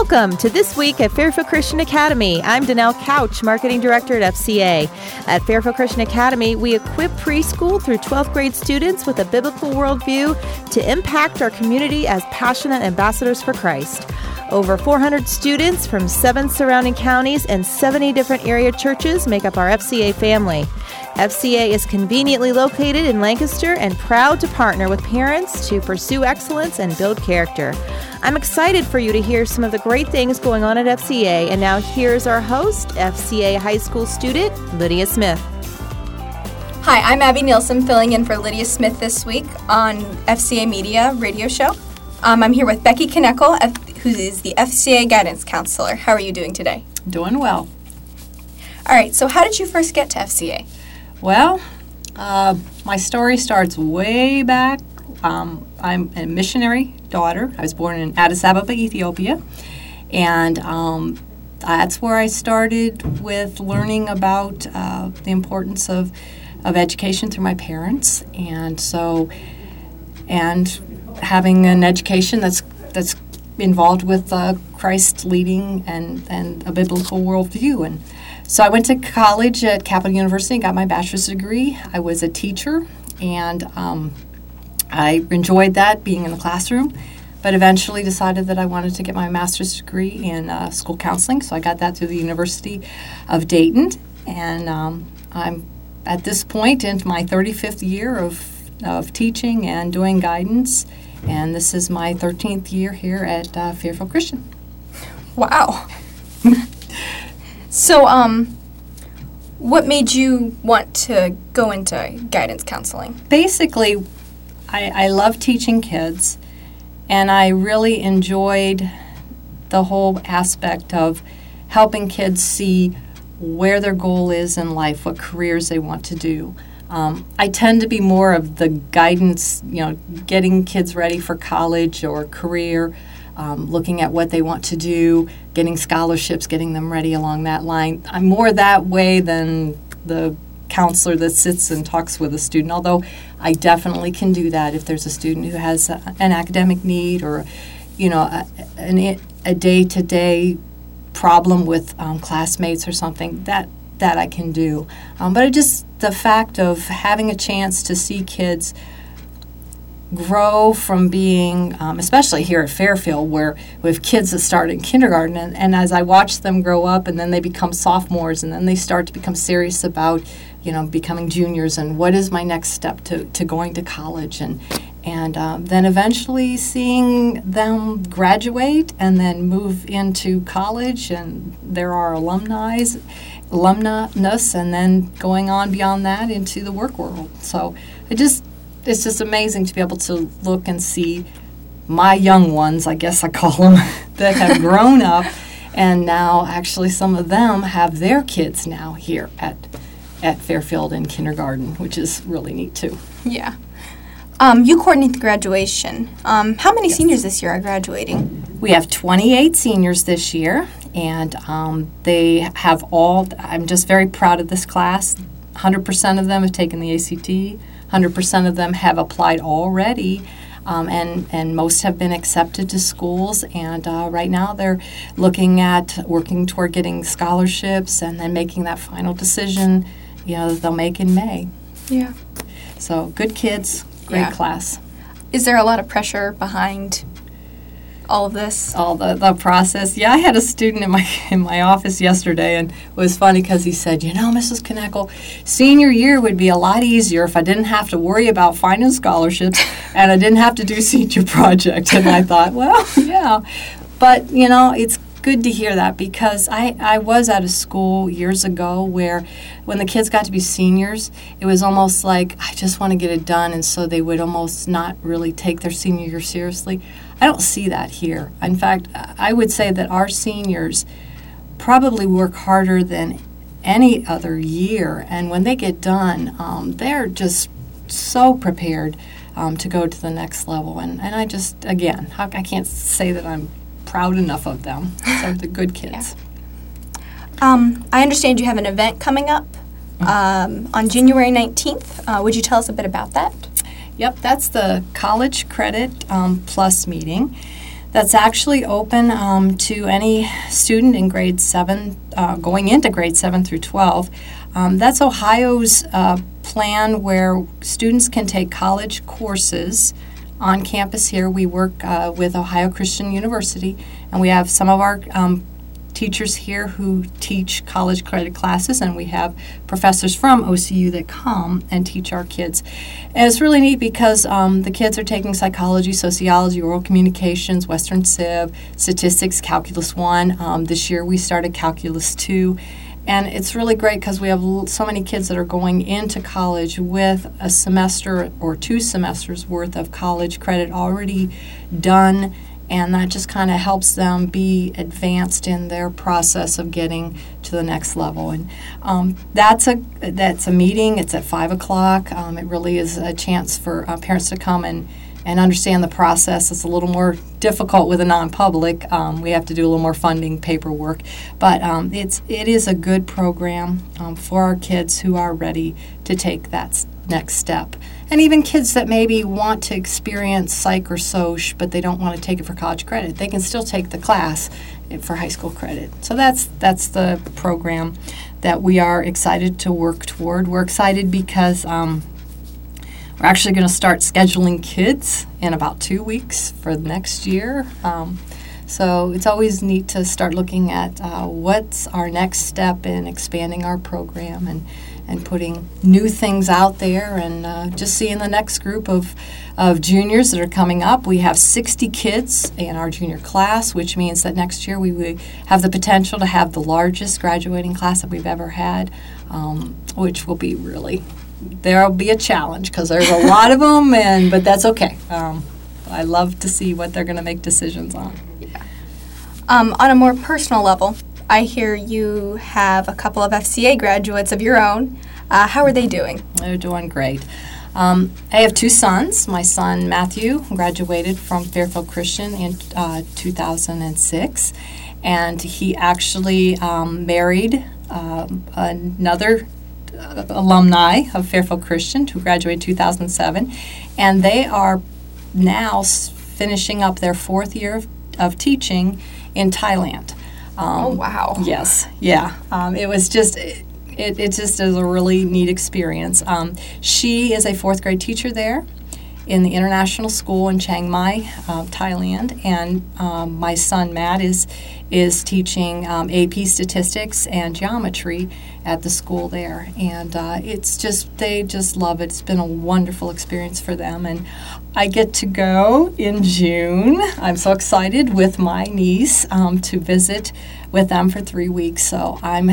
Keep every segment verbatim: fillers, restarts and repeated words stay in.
Welcome to This Week at Fairfield Christian Academy. I'm Danelle Couch, Marketing Director at F C A. At Fairfield Christian Academy, we equip preschool through twelfth grade students with a biblical worldview to impact our community as passionate ambassadors for Christ. Over four hundred students from seven surrounding counties and seventy different area churches make up our F C A family. F C A is conveniently located in Lancaster and proud to partner with parents to pursue excellence and build character. I'm excited for you to hear some of the great things going on at F C A, and now here's our host, F C A high school student, Lydia Smith. Hi, I'm Abby Nielsen, filling in for Lydia Smith this week on F C A Media radio show. Um, I'm here with Becky Knekel, who is the F C A guidance counselor. How are you doing today? Doing well. All right, so how did you first get to F C A? Well, uh, my story starts way back. Um, I'm a missionary daughter. I was born in Addis Ababa, Ethiopia, and um, that's where I started with learning about uh, the importance of, of education through my parents, and so and having an education that's that's involved with uh, Christ leading and, and a biblical worldview. And so I went to college at Capital University and got my bachelor's degree. I was a teacher, and um, I enjoyed that, being in the classroom, but eventually decided that I wanted to get my master's degree in uh, school counseling. So I got that through the University of Dayton, and um, I'm at this point into my thirty-fifth year of, of teaching and doing guidance. And this is my thirteenth year here at uh, Fairfield Christian. Wow. So, um, what made you want to go into guidance counseling? Basically, I, I love teaching kids, and I really enjoyed the whole aspect of helping kids see where their goal is in life, what careers they want to do. Um, I tend to be more of the guidance, you know, getting kids ready for college or career, um, looking at what they want to do, getting scholarships, getting them ready along that line. I'm more that way than the counselor that sits and talks with a student, although I definitely can do that if there's a student who has a, an academic need or, you know, a, an, a day-to-day problem with um, classmates or something. That that I can do. Um, but it just, the fact of having a chance to see kids grow from being, um, especially here at Fairfield, where we have kids that start in kindergarten, and, and as I watch them grow up, and then they become sophomores, and then they start to become serious about, you know, becoming juniors, and what is my next step to, to going to college, and and um, then eventually seeing them graduate and then move into college, and there are alumni, alumnus, and then going on beyond that into the work world. So it just it's just amazing to be able to look and see my young ones, I guess I call them, that have grown up, and now actually some of them have their kids now here at at Fairfield in kindergarten, which is really neat too. Yeah. Um, you coordinate the graduation. Um, how many yes. seniors this year are graduating? We have twenty-eight seniors this year, and um, they have all, I'm just very proud of this class. one hundred percent of them have taken the A C T. one hundred percent of them have applied already, um, and, and most have been accepted to schools. And uh, right now they're looking at working toward getting scholarships and then making that final decision, you know, that they'll make in May. Yeah. So good kids. Great yeah. class. Is there a lot of pressure behind all of this? All the, the process. Yeah, I had a student in my in my office yesterday, and it was funny because he said, you know, Missus Knekel, senior year would be a lot easier if I didn't have to worry about finding scholarships and I didn't have to do senior project. And I thought, well, yeah. But, you know, it's good to hear that, because I, I was at a school years ago where when the kids got to be seniors, it was almost like, I just want to get it done, and so they would almost not really take their senior year seriously. I don't see that here. In fact, I would say that our seniors probably work harder than any other year, and when they get done, um, they're just so prepared um, to go to the next level. And, and I just, again, I can't say that I'm proud enough of them. So they're good kids. Yeah. Um, I understand you have an event coming up um, on January nineteenth. Uh, would you tell us a bit about that? Yep, that's the College Credit um, Plus meeting. that's actually open um, to any student in grade seven, uh, going into grade seven through twelve. Um, that's Ohio's uh, plan where students can take college courses on campus here. We work uh, with Ohio Christian University, and we have some of our um, teachers here who teach college credit classes, and we have professors from O C U that come and teach our kids. And it's really neat because um, the kids are taking psychology, sociology, oral communications, Western Civ, statistics, Calculus one. Um, this year we started Calculus two. And it's really great because we have l- so many kids that are going into college with a semester or two semesters worth of college credit already done, and that just kind of helps them be advanced in their process of getting to the next level. And um, that's a that's a meeting. It's at five o'clock. Um, it really is a chance for uh, parents to come and and understand the process. It's a little more difficult with a non-public. Um, we have to do a little more funding paperwork, but um, it's it is a good program um, for our kids who are ready to take that s- next step. And even kids that maybe want to experience psych or soc, but they don't want to take it for college credit, they can still take the class for high school credit. So that's that's the program that we are excited to work toward. We're excited because um, we're actually going to start scheduling kids in about two weeks for the next year. Um, so it's always neat to start looking at uh, what's our next step in expanding our program and, and putting new things out there, and uh, just seeing the next group of, of juniors that are coming up. We have sixty kids in our junior class, which means that next year we will have the potential to have the largest graduating class that we've ever had, um, which will be really there'll be a challenge because there's a lot of them, and but that's okay. Um, I love to see what they're going to make decisions on. Yeah. Um, on a more personal level, I hear you have a couple of F C A graduates of your own. Uh, how are they doing? They're doing great. Um, I have two sons. My son Matthew graduated from Fairfield Christian in uh, two thousand six, and he actually um, married uh, another Uh, alumni of Fairfield Christian who graduated two thousand seven, and they are now s- finishing up their fourth year of, of teaching in Thailand. Um, Oh, wow. Yes, yeah. Um, it was just, it, it, it just is a really neat experience. Um, she is a fourth grade teacher there in the international school in Chiang Mai, uh, Thailand, and um, my son Matt is is teaching um, A P statistics and geometry at the school there, and uh, it's just they just love it. It's been a wonderful experience for them, and I get to go in June. I'm so excited with my niece um, to visit with them for three weeks. So I'm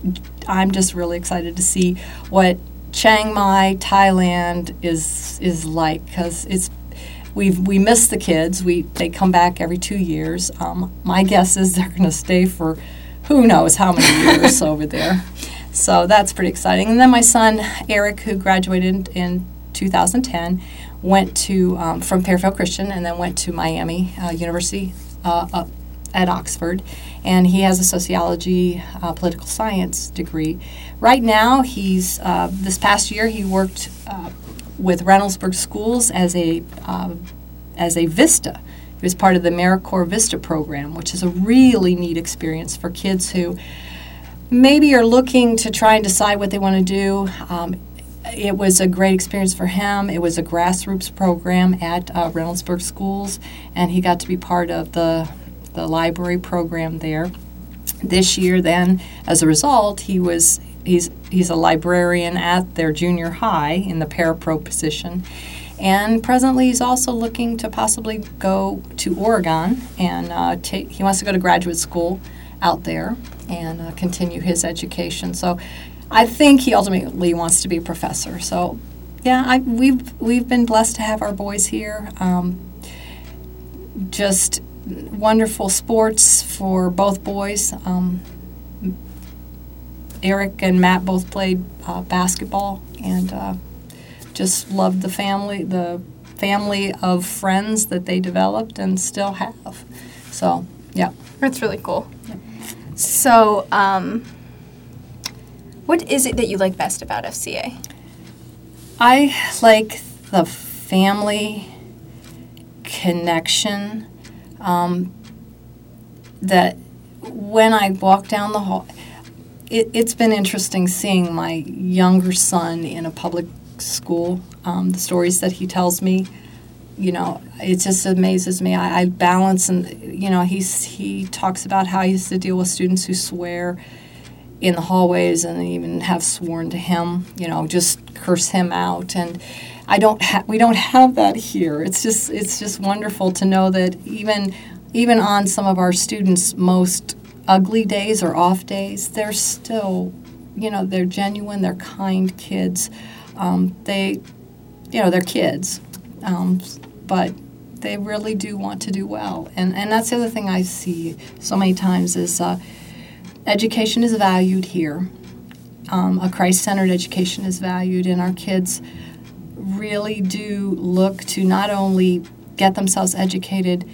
I'm just really excited to see what Chiang Mai, Thailand is is like, because it's we we miss the kids. We they come back every two years. Um, my guess is they're going to stay for who knows how many years over there. So that's pretty exciting. And then my son Eric, who graduated in two thousand ten, went to um, from Fairfield Christian and then went to Miami uh, University uh, up at Oxford, and he has a sociology, uh, political science degree. Right now, he's uh, this past year he worked uh, with Reynoldsburg Schools as a uh, as a VISTA. He was part of the AmeriCorps VISTA program, which is a really neat experience for kids who maybe are looking to try and decide what they want to do. Um, it was a great experience for him. It was a grassroots program at uh, Reynoldsburg Schools, and he got to be part of the the library program there. This year, then, as a result, he was he's he's a librarian at their junior high in the parapro position, and presently he's also looking to possibly go to Oregon and uh, take. He wants to go to graduate school out there and uh, continue his education. So, I think he ultimately wants to be a professor. So, yeah, I, we've we've been blessed to have our boys here. Um, just. Wonderful sports for both boys. Um, Eric and Matt both played uh, basketball, and uh, just loved the family, the family of friends that they developed and still have. So, yeah. That's really cool. Yep. So, um, what is it that you like best about F C A? I like the family connection. um, that when I walk down the hall, it, it's been interesting seeing my younger son in a public school, um, the stories that he tells me. You know, it just amazes me. I, I balance, and you know, he's he talks about how he used to deal with students who swear in the hallways and even have sworn to him. You know, just curse him out. And I don't. Ha- we don't have that here. It's just it's just wonderful to know that even even on some of our students' most ugly days or off days, they're still, you know, they're genuine. They're kind kids. Um, they, you know, they're kids. Um, but they really do want to do well. And and that's the other thing I see so many times is uh, education is valued here. Um, a Christ-centered education is valued, and our kids really do look to not only get themselves educated,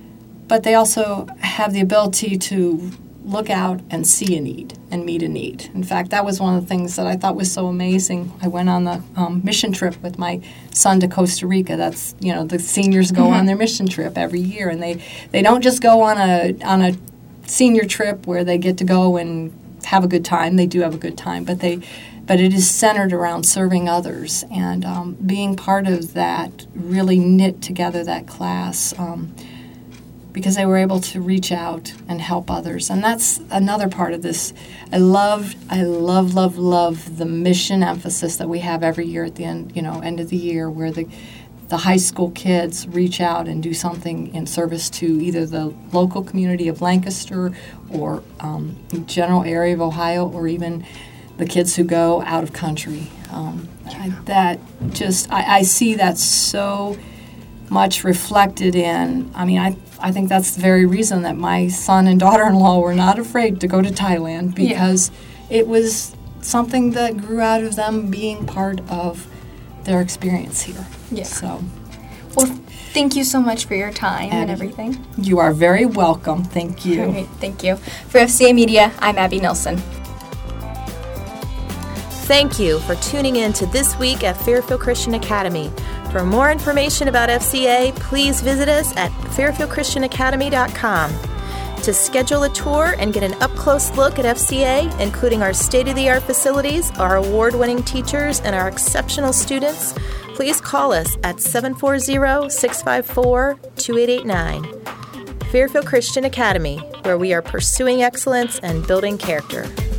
but they also have the ability to look out and see a need and meet a need. In fact, that was one of the things that I thought was so amazing. I went on the um, mission trip with my son to Costa Rica. That's, you know, the seniors go mm-hmm. on their mission trip every year, and they, they don't just go on a on a senior trip where they get to go and have a good time. They do have a good time, but they but it is centered around serving others, and um, being part of that really knit together that class. Um, because they were able to reach out and help others. And that's another part of this. I love, I love, love, love the mission emphasis that we have every year at the end, you know, end of the year, where the the high school kids reach out and do something in service to either the local community of Lancaster or um, the general area of Ohio, or even the kids who go out of country. Um, I, that just, I, I see that so much reflected in, I mean, I I think that's the very reason that my son and daughter-in-law were not afraid to go to Thailand, because yeah. it was something that grew out of them being part of their experience here. Yeah. So, well, thank you so much for your time and, and everything. You are very welcome. Thank you. All right, thank you. For F C A Media, I'm Abby Nilsson. Thank you for tuning in to This Week at Fairfield Christian Academy. For more information about F C A, please visit us at fairfield christian academy dot com. To schedule a tour and get an up-close look at F C A, including our state-of-the-art facilities, our award-winning teachers, and our exceptional students, please call us at seven four zero, six five four, two eight eight nine. Fairfield Christian Academy, where we are pursuing excellence and building character.